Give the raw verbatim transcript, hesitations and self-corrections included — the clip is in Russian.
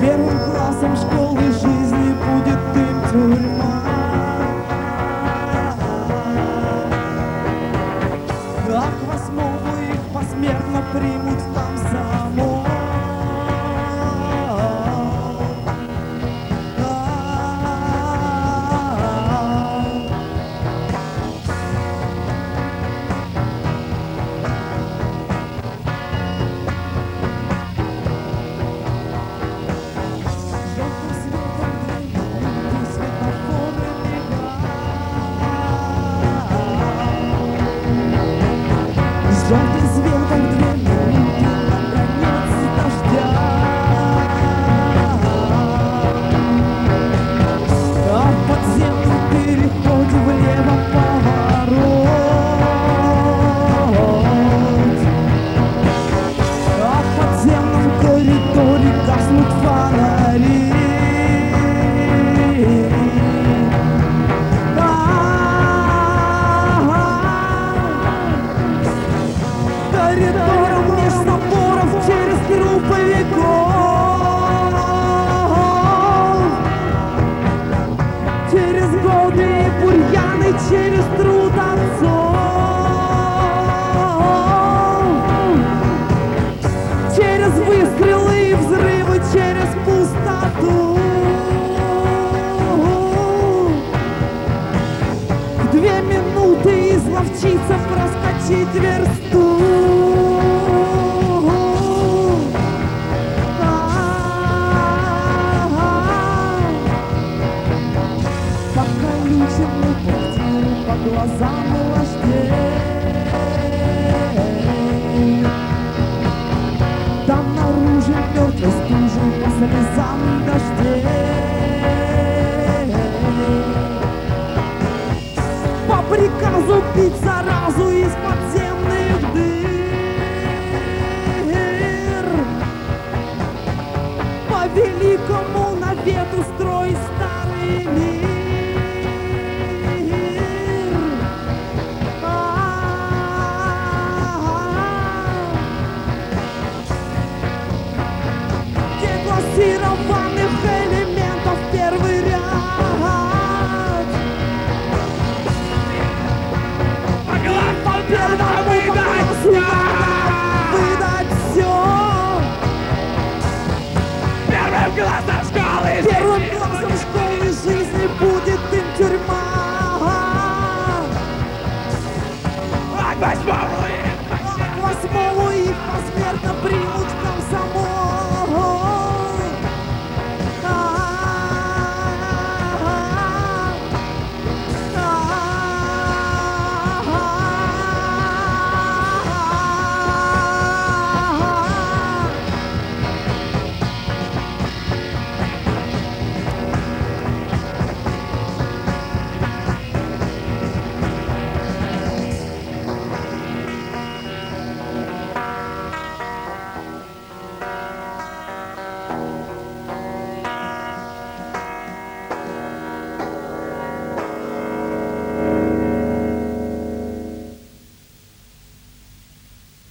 Первым классом школы жизни будет им тюрьма. А к восьмому их посмертно примут в комсомол. Желтым светом две минуты на конец дождя. А в подземном переходе влево поворот. А в подземном коридоре гаснут фонари. Коридором меж соборов через групповиков, через годы и бурьяны, через труд отцов, через выстрелы и взрывы, через пустоту. В две минуты изловчиться проскочить версту. По глазам вождей, там наружу мертвой стужей по слезам дождей. По приказу пить заразу из подземных дыр, по великому навету строить старый мир. Деклассированных элементов первый ряд. По первому вопросу надо выдать все. Первым классом школы Первым